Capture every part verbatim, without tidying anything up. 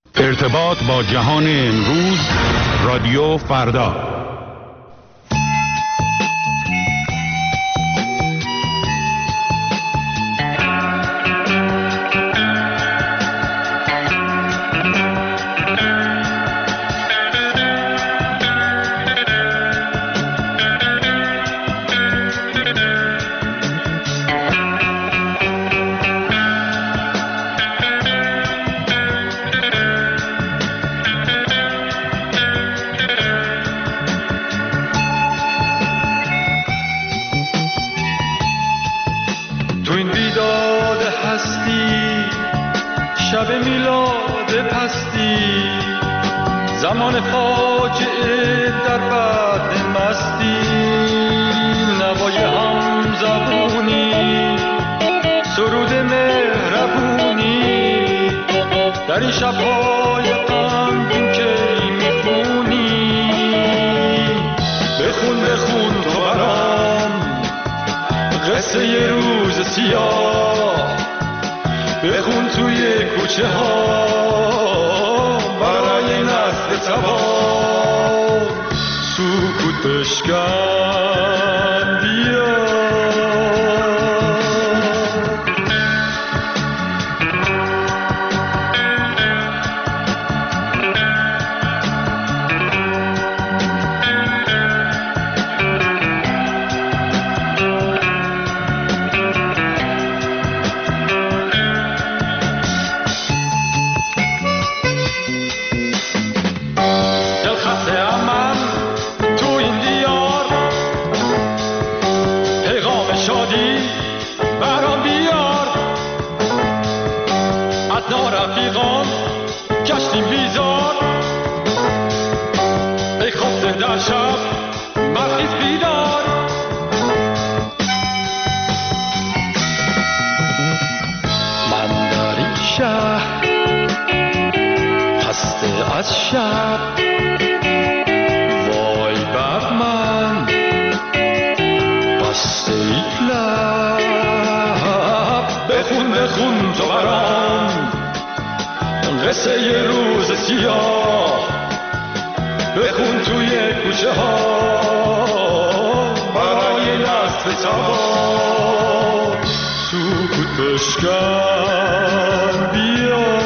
ارتباط با جهان امروز، رادیو فردا. زمان فاجعه در بعد مستی، نوای هم زبونی، سرود مهربونی، در این شب‌های غمگین که میخونی. بخون بخون تو برام قصه ی روز سیاه، بخون توی کوچه ها برای نسل تبار. سکوت بشکن بیا، از شب وای بر من بسته ای لب. بخون بخون تو برام قصه ی روز سیاه، بخون توی کوچه ها برای نسل تبار. سکوت بشکن بیا،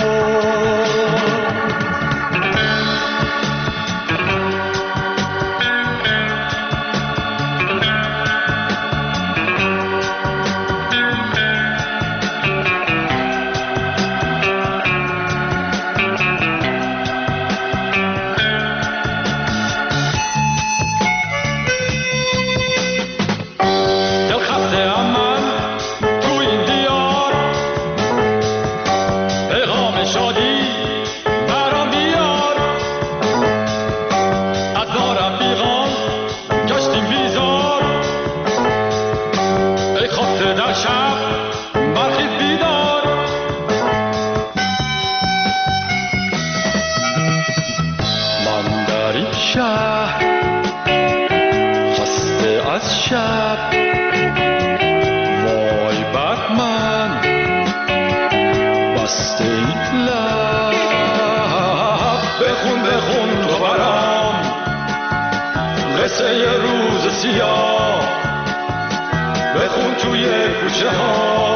قصه ی روز سیاه، بخون توی کوچه ها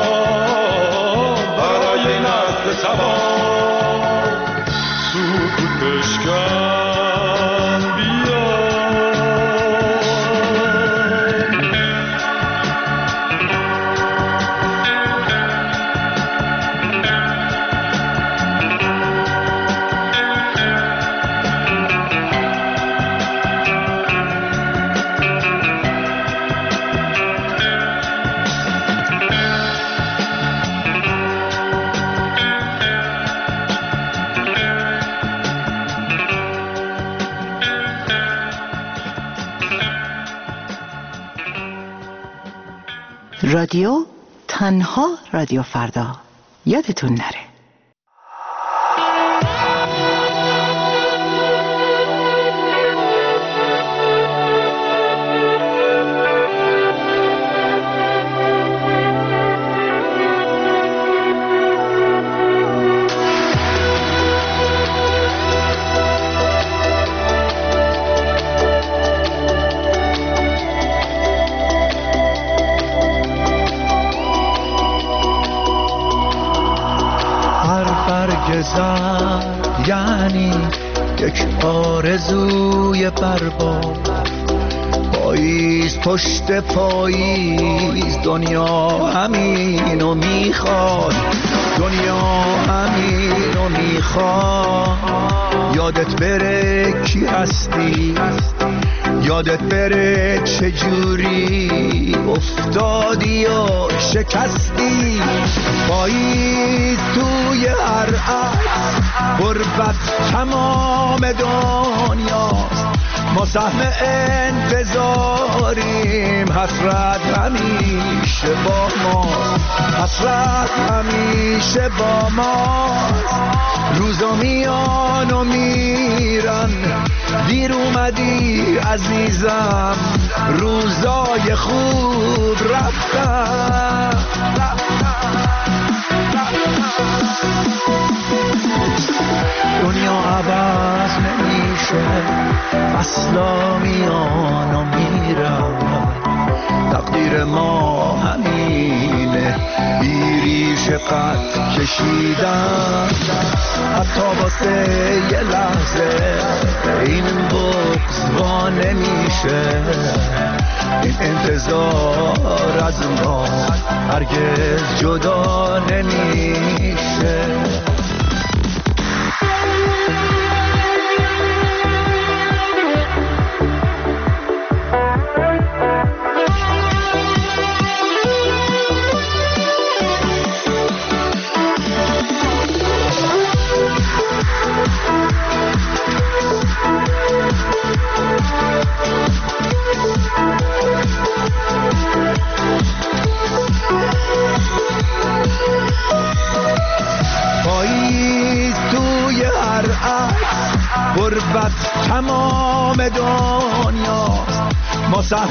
برای نسل تبار. سکوت بشکن بیا، رادیو تنها رادیو فردا، یادتون نره. برگزد یعنی یک آرزوی برباد. پاییز پشت پاییز دنیا همینو میخواد، دنیا همینو میخواد. یادت بره کی هستی، یادت بره چجوری افتادی یا شکستی. پاییز توی هر عکس غربت تمام دنیاست. ما سهم انتظاریم، حسرت همیشه با ماست، حسرت همیشه با ماست. روزا میان و میرن، دیر اومدی عزیزم، روزای خوب رفتن. دنیا عوض نمیشه، فصلا میان و میرن. تقدیر ما همینه، بیریش قد کشیدن. حتی واسه یه لحظه این بغض وا نمیشه. این انتظار از ما هرگز جدا نمیشه. غربت تمام دنیاست. ما سهم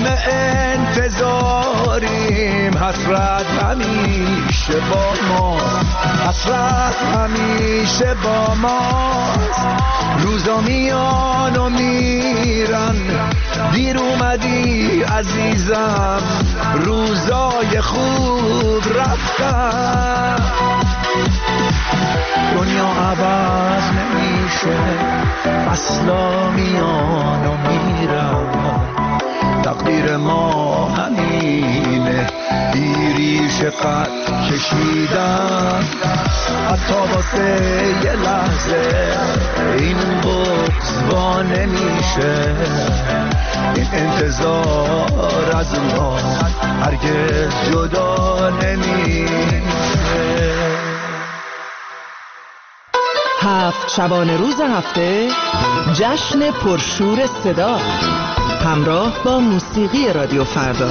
انتظاریم، حسرت همیشه با ماست، حسرت همیشه با ماست. روزا میان و میرن، دیر اومدی عزیزم، روزای خوب رفتن. دنیا عوض نمیشه، فصلا میان و میرن. تقدیر ما همینه، بیریش قد کشیدن. حتی واسه یه لحظه این بغض وا نمیشه. این انتظار از ما هرگز جدا نمیشه. هفت شبانه روز هفته جشن پرشور صدا همراه با موسیقی رادیو فردا.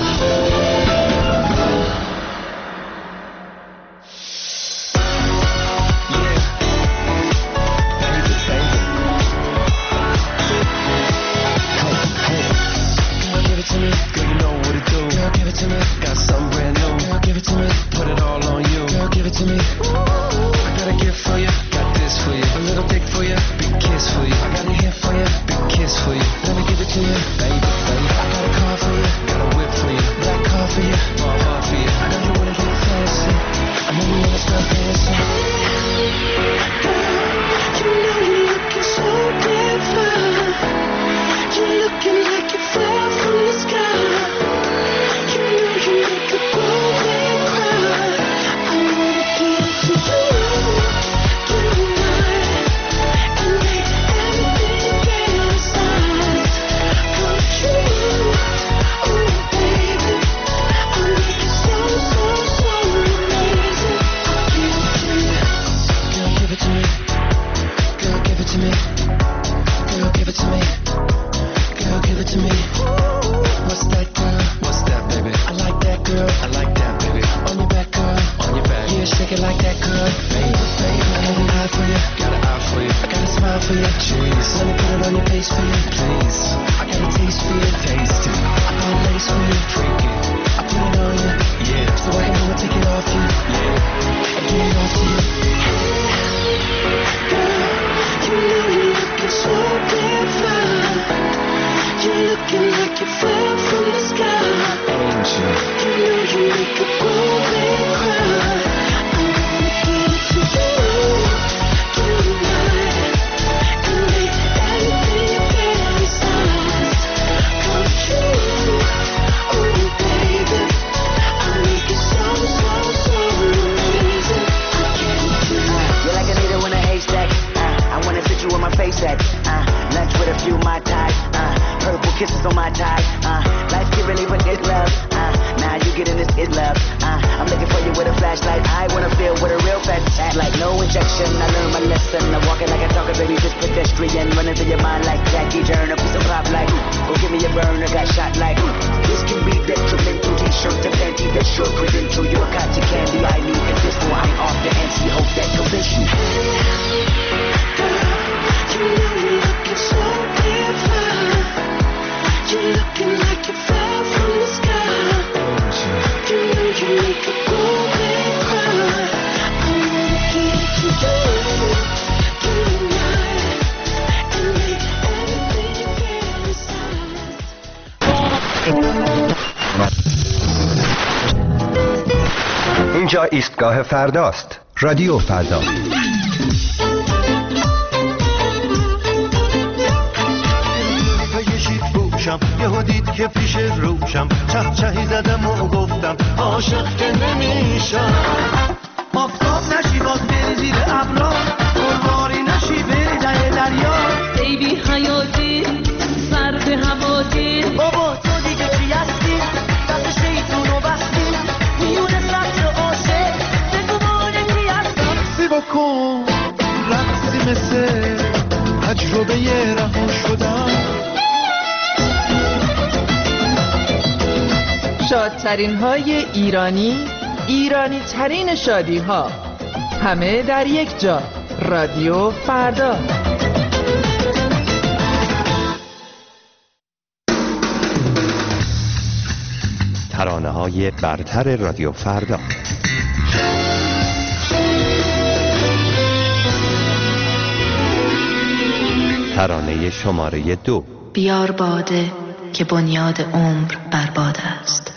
Cry. I'm gonna give it to you. kisses on my thighs. Uh, life giving even is love. Uh, now you getting this is love. Uh, I'm looking for you with a flashlight. I wanna feel what a real fat act like. No injection, I learned my lesson. I'm walking like a talker, baby, just pedestrian. Running through your mind like Jackie Turner. A piece of pop like, go give me a burner, got shot like. This can be detrimental. T-shirt to panty, that's your credential. You're a cotton candy, I need a pistol. I'm off the N C, hope that convention. You know you're looking so damn fine. You're looking like you fell from the sky. You know you make a grown man cry. I wanna give to you, give you mine, and make everything fantasize. اینجا ایستگاه فرداست. رادیو فردا. یهو دید که پیش روشم چه چهی زدم و گفتم عاشق که نمیشم. آفتاب نشی باز بری زیر ابرا، گلواری نشی بری ته دریا. ای بی حیاتی سر به هواتی، بابا تو دیگه چی هستی؟ دست شیطونو بستی میونه سطر عاشق. بگو باره کی هستم؟ سی بکن رقصی مثل تجربه رها شدم. شادترین های ایرانی، ایرانی ترین شادی ها، همه در یک جا. رادیو فردا. ترانه های برتر رادیو فردا. ترانه شماره دو. بیار باده که بنیاد عمر برباد است.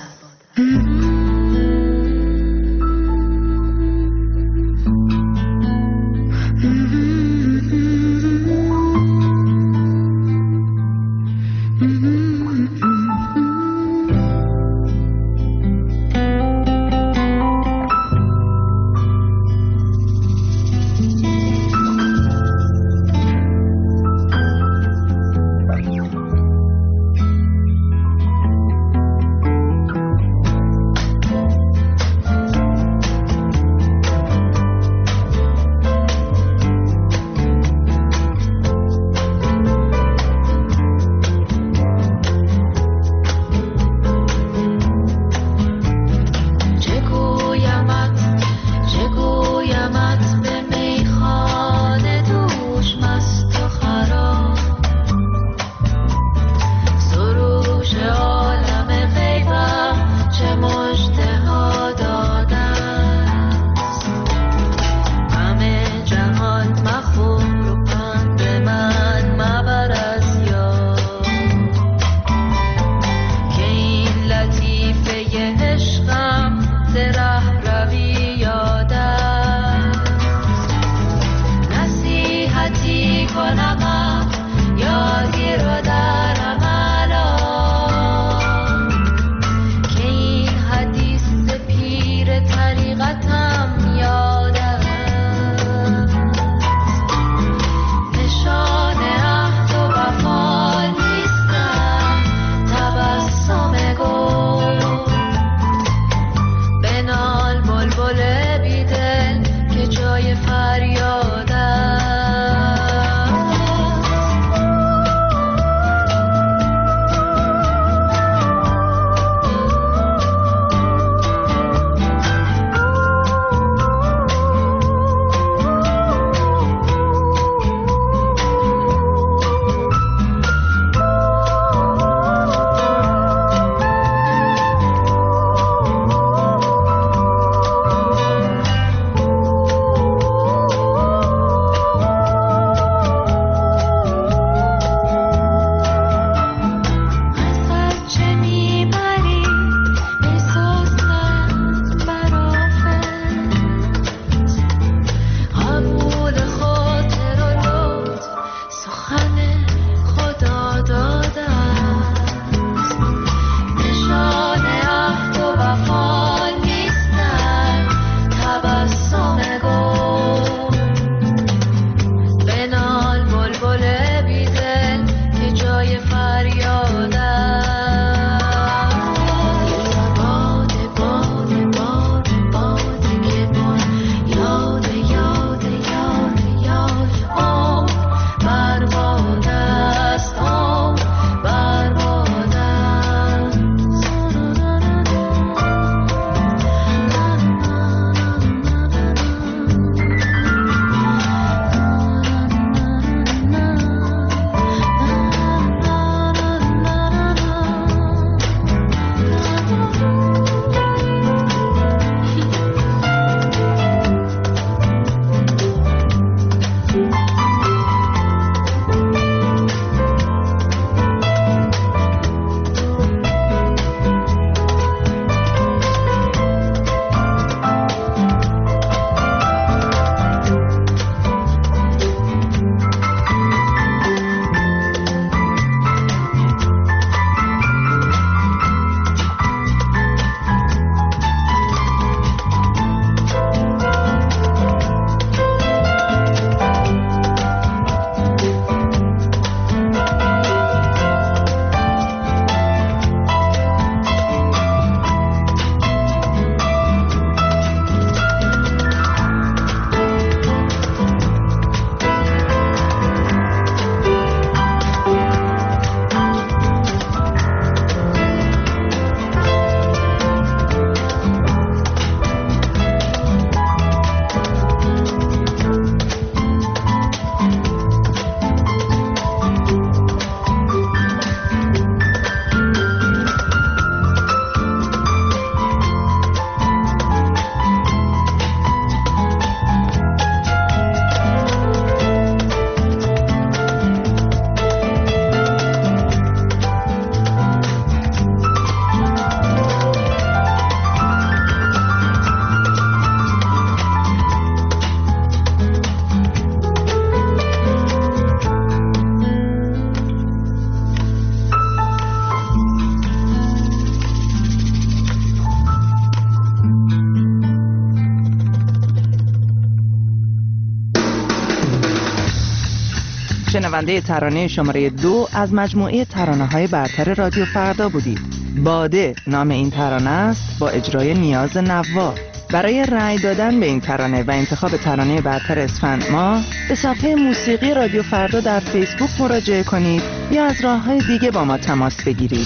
شنونده ترانه شماره دو از مجموعه ترانه‌های برتر رادیو فردا بودید. باده نام این ترانه است با اجرای نیاز نوا. برای رأی دادن به این ترانه و انتخاب ترانه برتر اسفند ماه به صفحه موسیقی رادیو فردا در فیسبوک مراجعه کنید یا از راه‌های دیگه با ما تماس بگیرید.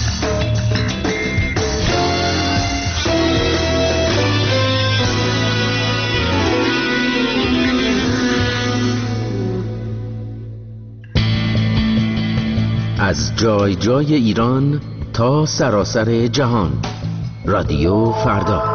از جای جای ایران تا سراسر جهان، رادیو فردا.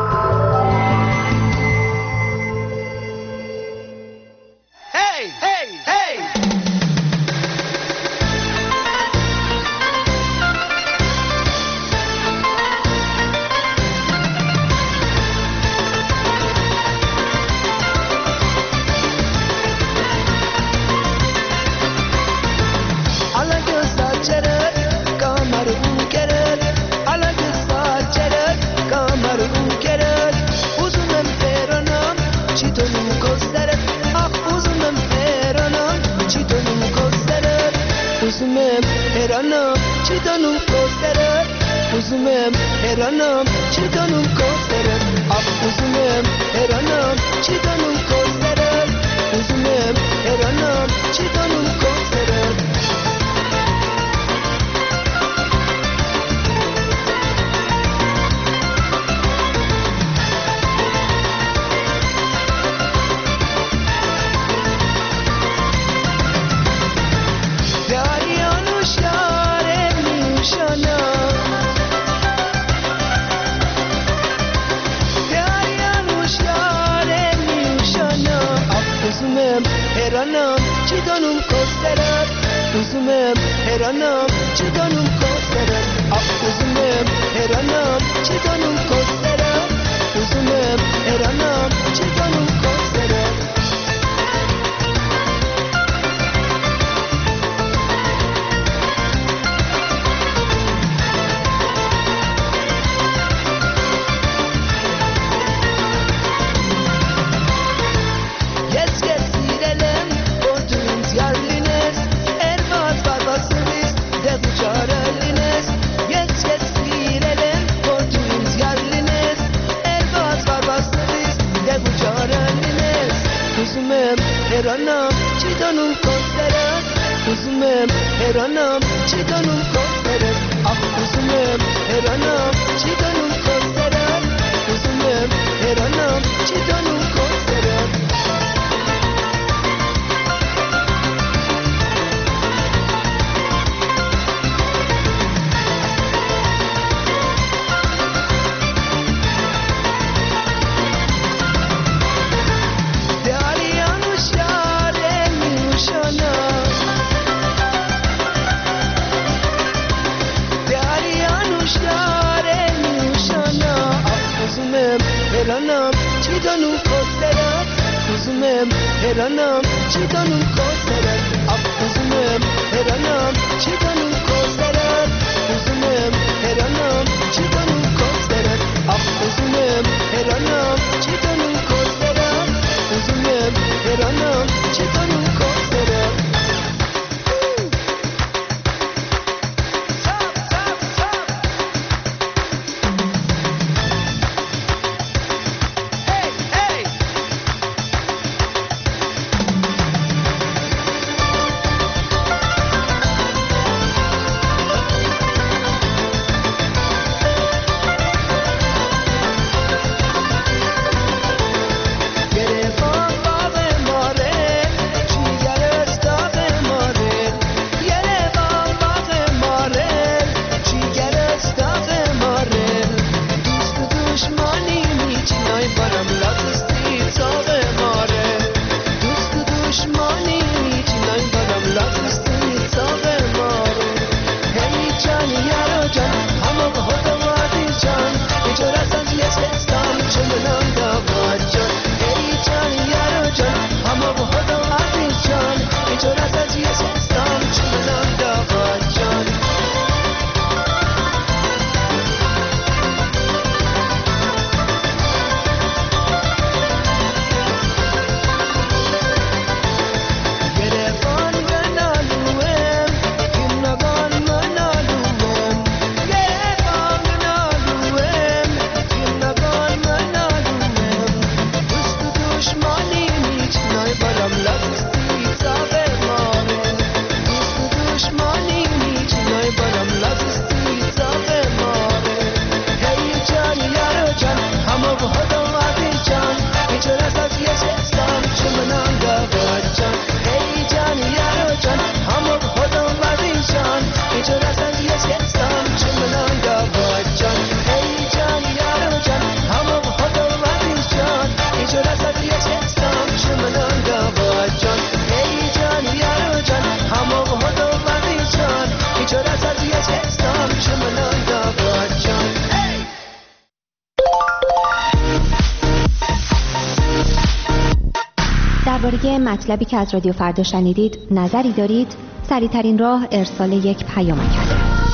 درباره مطلبی که از رادیو فردا شنیدید نظری دارید؟ سریع‌ترین راه ارسال یک پیامک است.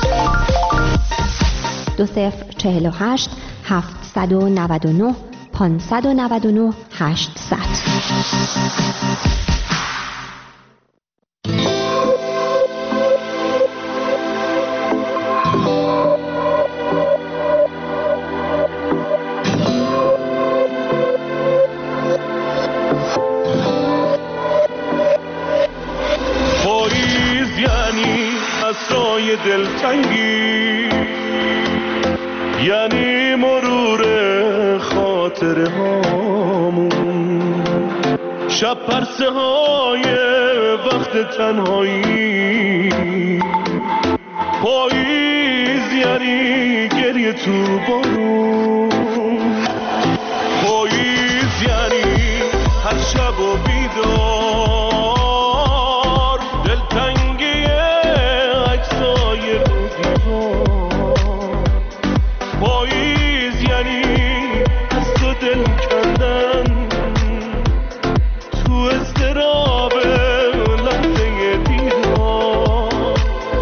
دو صفر چهل و هشت هفتصد و نود و نه پانصد و نود و نه هشتصد. دلتنگی یعنی مرور خاطره هامون، شب پرسه های وقت تنهایی، پاییز یعنی گریه تو بارون، پاییز یعنی هر شب و بیدار دلتنگی عکسای پاییز یعنی از تو دل کندن تو اضطراب لحظه دیدار،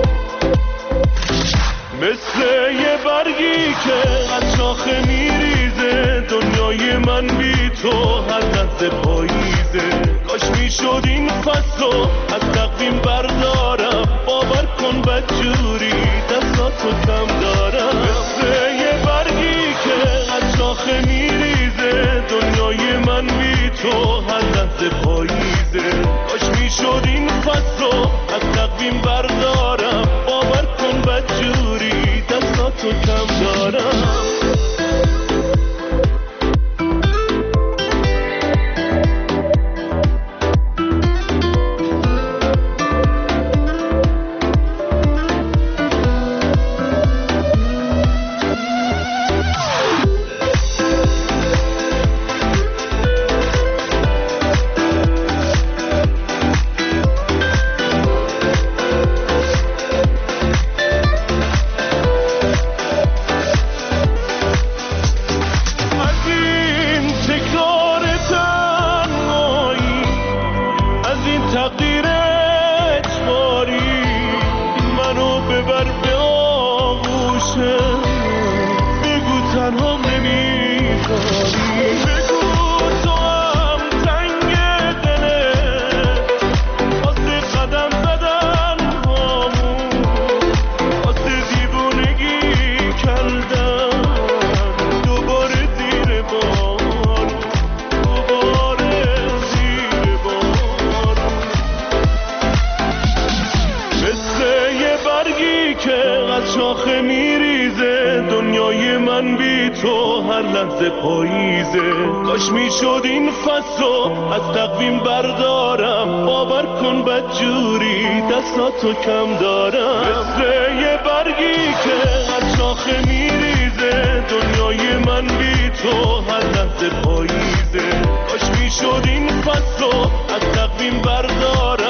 مثل یه برگی که از شاخه میریزه دنیای من بی تو هر لحظه پاییزه. کاش میشد این فصل از تقویم بردارم، باور کن بدجوری دستاتو کم دارم، مثل یه برگی که از شاخه میریزه دنیای من بی تو هر لحظه پاییزه. کاش میشد این فصل از تقویم بردارم، باور کن بدجوری دستاتو کم دارم. کاش میشد این فصل از تقویم بردارم، باور کن بدجوری دستاتو کم دارم، مثل یه برگی که از شاخه میریزه دنیای من بی تو هر لحظه پاییزه. کاش میشد این فصل از تقویم بردارم،